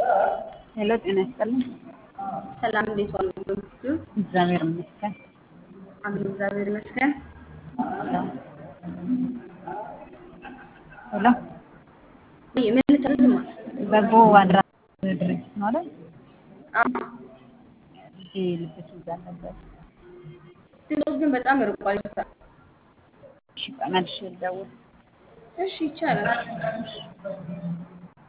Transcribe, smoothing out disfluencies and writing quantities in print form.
ሄሎ ጤና ይስጥልኝ። ሰላም እንዴት ዋሉ? እግዚአብሔር ይመስገን። አሜን፣ እግዚአብሔር ይመስገን። ሄሎ ወይ ምን ተዝማ? በጎ አድራጎት ድርጅት ነው አይደል? እሺ ልብስ ይዛል ነበር። ድምፅ ግን በጣም ርቋል። ይፈታ። እሺ መልሼ ልደውል። እሺ ይቻላል።